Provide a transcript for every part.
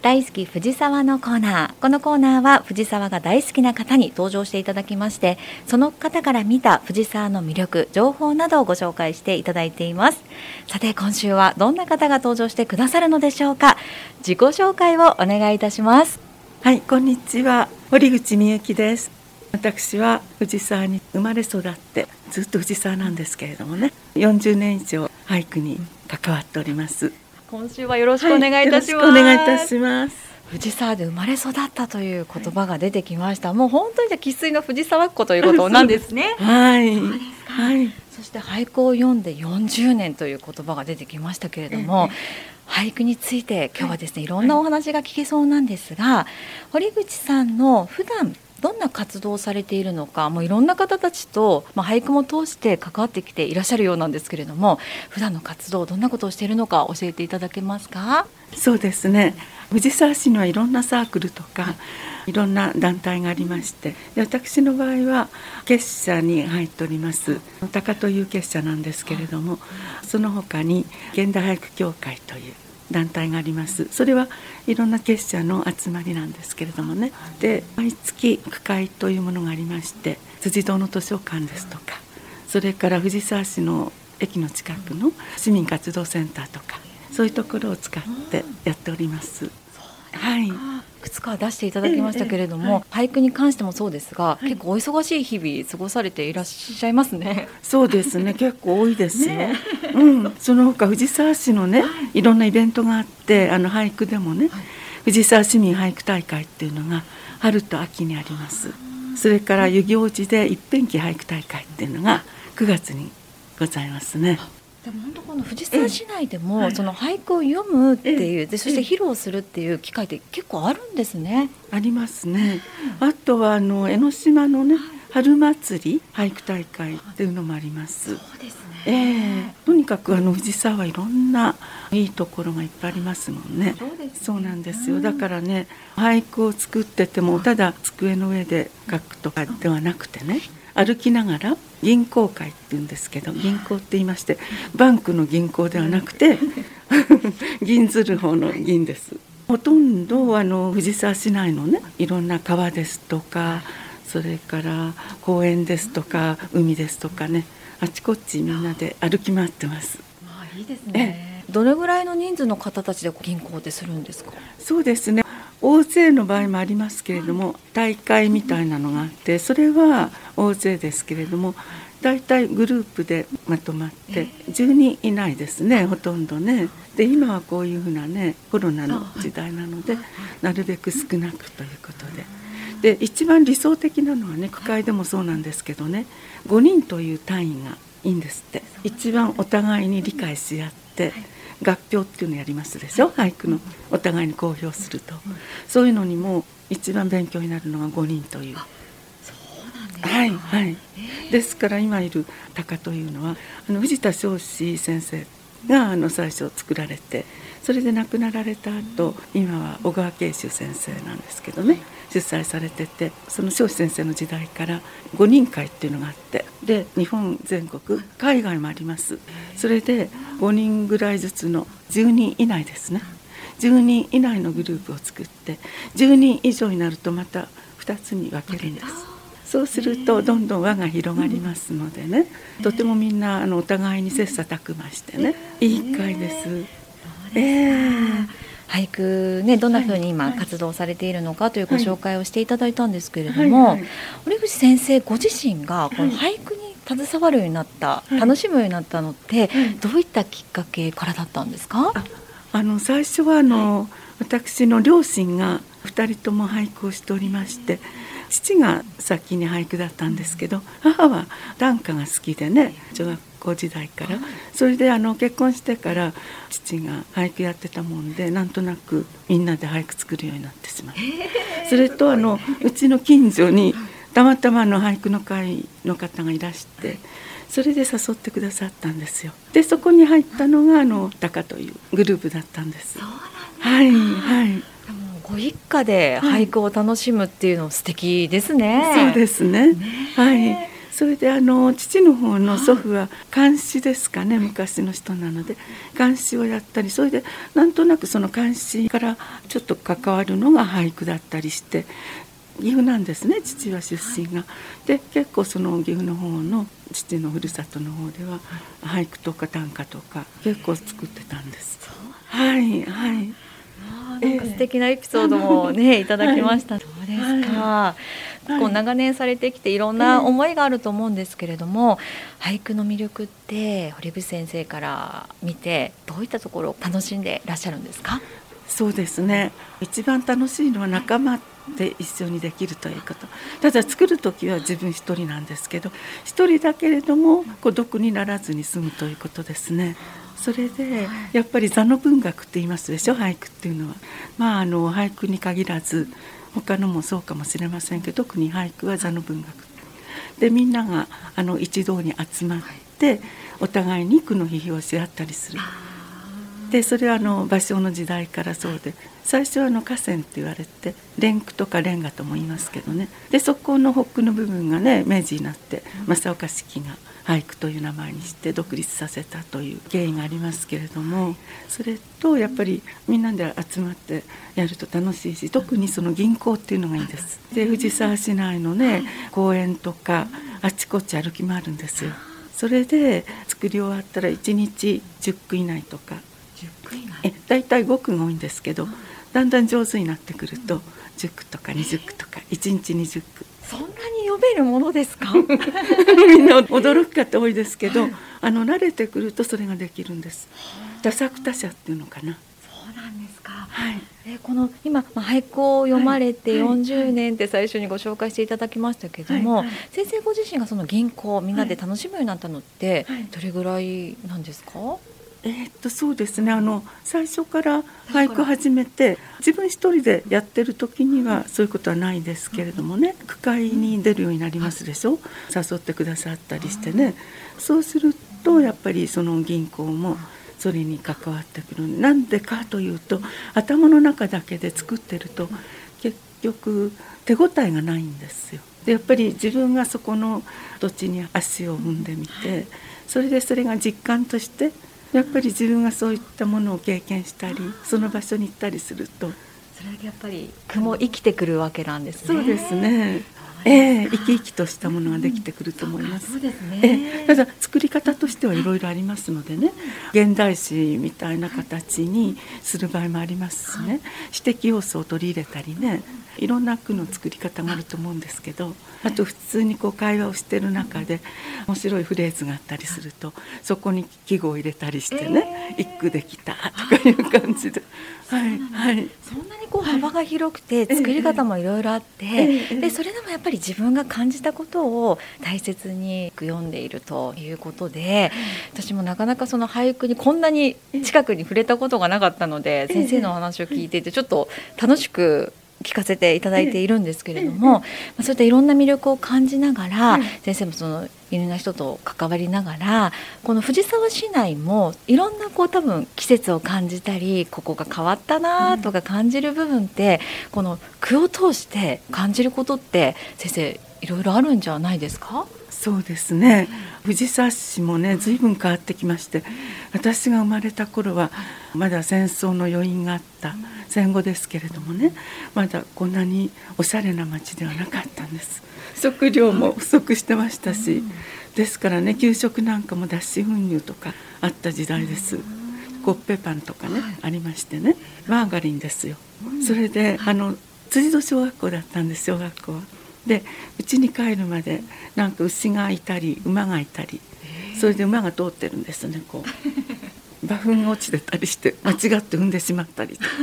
大好き藤沢のコーナー。このコーナーは藤沢が大好きな方に登場していただきまして、その方から見た藤沢の魅力、情報などをご紹介していただいています。さて今週はどんな方が登場してくださるのでしょうか。自己紹介をお願いいたします。 はい、こんにちは。堀口美幸です。私は藤沢に生まれ育ってずっと藤沢なんですけれどもね、40年以上俳句に関わっております。 今週はよろしくお願いいたします。 よろしくお願いいたします。 藤沢で生まれ育ったという言葉が出てきました。もう本当に生粋の藤沢っ子ということなんですね。 はい、 はい。そして俳句を読んで40年という言葉が出てきましたけれども、俳句について今日はですね、いろんなお話が聞けそうなんですが、堀口さんの普段どんな活動をされているのか、もういろんな方たちと、俳句も通して関わってきていらっしゃるようなんですけれども、普段の活動どんなことをしているのか教えていただけますか。 そうですね、藤沢市にはいろんなサークルとかいろんな団体がありまして、で私の場合は結社に入っております鷹という結社なんですけれども、その他に現代俳句協会という団体があります。それはいろんな結社の集まりなんですけれどもね、で毎月区会というものがありまして、辻堂の図書館ですとか、それから藤沢市の駅の近くの市民活動センターとか、そういうところを使ってやっております。はい、いくつか出していただきましたけれども、俳句に関してもそうですが、結構お忙しい日々過ごされていらっしゃいますね。 そうですね、結構多いですよ、その他藤沢市のね、いろんなイベントがあって、俳句でもね、藤沢市民俳句大会っていうのが春と秋にあります。それから遊行寺で一辺記俳句大会っていうのが9月にございますね。 でも本当この藤沢市内でも、その俳句を読むっていう、でそして披露するっていう機会って結構あるんですね。 ありますね。あとは江ノ島のね、春祭り俳句大会っていうのもあります。 そうですね。 とにかく藤沢はいろんないいところがいっぱいありますもんね。そうなんですよ。だからね、俳句を作っててもただ机の上で書くとかではなくてね、歩きながら銀行会っていうんですけど、銀行って言いまして、バンクの銀行ではなくて銀ずる方の銀です。ほとんど藤沢市内のね、いろんな川ですとか、それから公園ですとか海ですとかね、あちこちみんなで歩き回ってます。 いいですね。どれぐらいの人数の方たちで銀行ってするんですか。 そうですね、大勢の場合もありますけれども、大会みたいなのがあって、それは大勢ですけれども、だいたいグループでまとまって10人以内ですね、ほとんどね。で今はこういうふうなね、コロナの時代なので、なるべく少なくということで、一番理想的なのはね、区会でもそうなんですけどね、5人という単位がいいんですって。一番お互いに理解し合って合評っていうのやりますでしょ、俳句のお互いに公表すると、そういうのにも一番勉強になるのが5人という。ですから今いる鷹というのは藤田彰子先生が最初作られて、それで亡くなられた後、今は小川慶州先生なんですけどね、主催されてて、その彰子先生の時代から5人会っていうのがあって、で日本全国海外もあります。それで5人ぐらいずつの10人以内ですね、10人以内のグループを作って、10人以上になるとまた2つに分けるんです。そうするとどんどん輪が広がりますのでね、とてもみんなお互いに切磋琢磨してね、いい会です。 俳句ね、どんなふうに今活動されているのかというご紹介をしていただいたんですけれども、堀口先生ご自身がこの俳句に携わるようになった、楽しむようになったのってどういったきっかけからだったんですか。 最初は私の両親が2人とも俳句をしておりまして、父が先に俳句だったんですけど、母は短歌が好きでね、小学校時代から、それで結婚してから父が俳句やってたもんで、なんとなくみんなで俳句作るようになってしまって、それとうちの近所にたまたま俳句の会の方がいらして、それで誘ってくださったんですよ。でそこに入ったのが鷹というグループだったんです。 ご一家で俳句を楽しむっていうの素敵ですね。 そうですね。 それで父の方の祖父は漢詩ですかね、昔の人なので漢詩をやったり、それでなんとなくその漢詩からちょっと関わるのが俳句だったりして、岐阜なんですね、父は出身が。で結構その岐阜の方の父のふるさとの方では俳句とか短歌とか結構作ってたんです。はいはい。 なんか素敵なエピソードもね、いただきました。そうですか。こう長年されてきていろんな思いがあると思うんですけれども、俳句の魅力って堀口先生から見てどういったところを楽しんでいらっしゃるんですか？ そうですね、一番楽しいのは仲間で一緒にできるということ。ただ作る時は自分一人なんですけど、一人だけれども孤独にならずに済むということですね。それでやっぱり座の文学って言いますでしょ、俳句っていうのは。俳句に限らず他のもそうかもしれませんけど、特に俳句は座の文学で、みんなが一堂に集まってお互いに句の批評をし合ったりする。でそれは芭蕉の時代からそうで、最初は河川って言われて連句とか連歌とも言いますけどね。でそこの北句の部分がね、明治になって正岡子規が俳句という名前にして独立させたという経緯がありますけれども、それとやっぱりみんなで集まってやると楽しいし、特にその吟行っていうのがいいです。で藤沢市内のね公園とかあちこち歩き回るんですよ。それで作り終わったら1日10句以内とか、だいたい5句が多いんですけど、だんだん上手になってくると10句とか20句とか1日20句。 そんなに読めるものですか？ みんな驚く方多いですけど、慣れてくるとそれができるんです。多作多写っていうのかな。 そうなんですか。 はい。 この今、俳句を読まれて40年って最初にご紹介していただきましたけども、先生ご自身がその吟行をみんなで楽しむようになったのってどれぐらいなんですか？ そうですね、最初から俳句始めて自分一人でやってる時にはそういうことはないですけれどもね、句会に出るようになりますでしょ、誘ってくださったりしてね。そうするとやっぱりその吟行もそれに関わってくる。なんでかというと、頭の中だけで作ってると結局手応えがないんですよ。でやっぱり自分がそこの土地に足を踏んでみて、それが実感としてやっぱり自分がそういったものを経験したり、その場所に行ったりすると、 それだけやっぱり句も生きてくるわけなんですね。 そうですね。生き生きとしたものができてくると思います。 そうですね。 ただ作り方としてはいろいろありますのでね、現代詩みたいな形にする場合もありますしね、詩的要素を取り入れたりね、いろんな句の作り方があると思うんですけど、あと普通に会話をしている中で面白いフレーズがあったりすると、そこに季語を入れたりしてね、一句できたとかいう感じで、はいはい、 そんなに幅が広くて作り方もいろいろあって、でそれでもやっぱり自分が感じたことを大切に読んでいるということで、私もなかなかその俳句にこんなに近くに触れたことがなかったので、先生のお話を聞いていてちょっと楽しく聞かせていただいているんですけれども、そういったいろんな魅力を感じながら、先生もそのいろんな人と関わりながら、この藤沢市内もいろんな多分季節を感じたり、ここが変わったなとか感じる部分って、この句を通して感じることって先生いろいろあるんじゃないですか？ そうですね、藤沢市もね随分変わってきまして、私が生まれた頃はまだ戦争の余韻があった戦後ですけれどもね、まだこんなにおしゃれな町ではなかったんです。食料も不足してましたし、ですからね、給食なんかも脱脂粉乳とかあった時代です。コッペパンとかね、ありましてね、マーガリンですよ。それで辻戸小学校だったんです、小学校は。で家に帰るまでなんか牛がいたり馬がいたり、それで馬が通ってるんですね、馬糞が落ちてたりして間違って踏んでしまったりと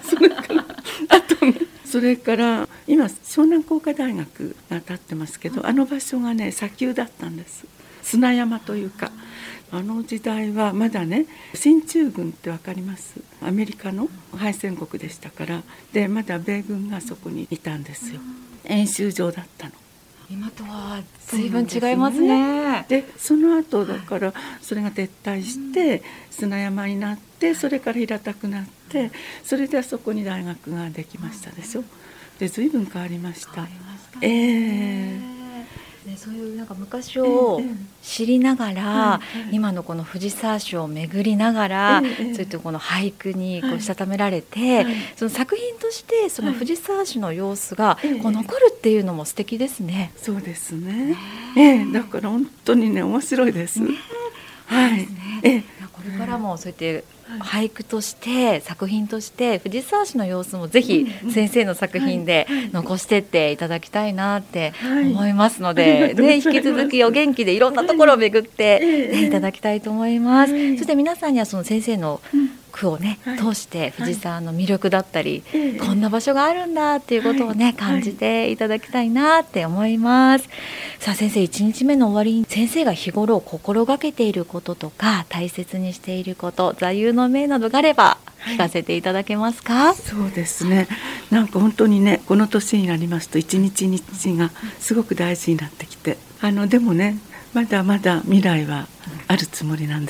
それから今湘南工科大学が建ってますけど、あの場所がね砂丘だったんです。砂山というか、あの時代はまだね進駐軍って分かります？アメリカの敗戦国でしたから、でまだ米軍がそこにいたんですよ。演習場だったの。 今とは随分違いますね。 でその後だからそれが撤退して砂山になって、それから平たくなって、それであそこに大学ができましたでしょ。で随分変わりました。 そういうなんか昔を知りながら、今のこの藤沢市を巡りながら、そういったこの俳句にこうしたためられて、その作品としてその藤沢市の様子がこう残るっていうのも素敵ですね。 そうですね。だから本当にね面白いです。はい。 これからもそうやって俳句として作品として藤沢市の様子もぜひ先生の作品で残してっていただきたいなって思いますので、引き続きお元気でいろんなところを巡っていただきたいと思います。そして皆さんにはその先生の句をね通して藤沢の魅力だったり、こんな場所があるんだっていうことをね感じていただきたいなって思います。さあ先生、1日目の終わりに先生が日頃心がけていることとか大切にしていること、座右の銘などがあれば聞かせていただけますか？ そうですね、なんか本当にねこの年になりますと一日一日がすごく大事になってきて、でもねまだまだ未来はあるつもりなんです。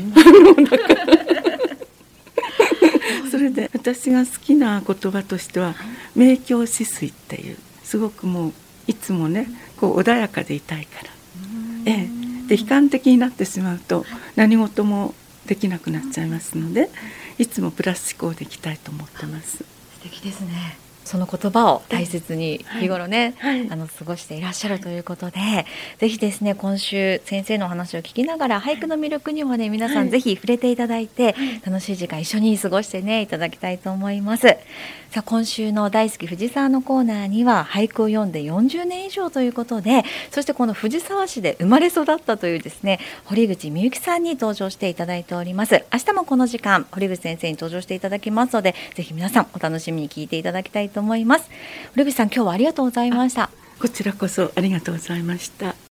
それで私が好きな言葉としては明鏡止水っていう、すごくもういつもねこう穏やかでいたいから、で悲観的になってしまうと何事もできなくなっちゃいますので、いつもプラス思考でいきたいと思ってます。 素敵ですね。その言葉を大切に日頃ね、過ごしていらっしゃるということで、ぜひですね今週先生のお話を聞きながら俳句の魅力にもね皆さんぜひ触れていただいて、楽しい時間一緒に過ごしてねいただきたいと思います。さあ今週の大好き藤沢のコーナーには俳句を読んで40年以上ということで、そしてこの藤沢市で生まれ育ったというですね堀口美幸さんに登場していただいております。明日もこの時間堀口先生に登場していただきますので、ぜひ皆さんお楽しみに聞いていただきたいと思います。堀口さん、今日はありがとうございました。 こちらこそありがとうございました。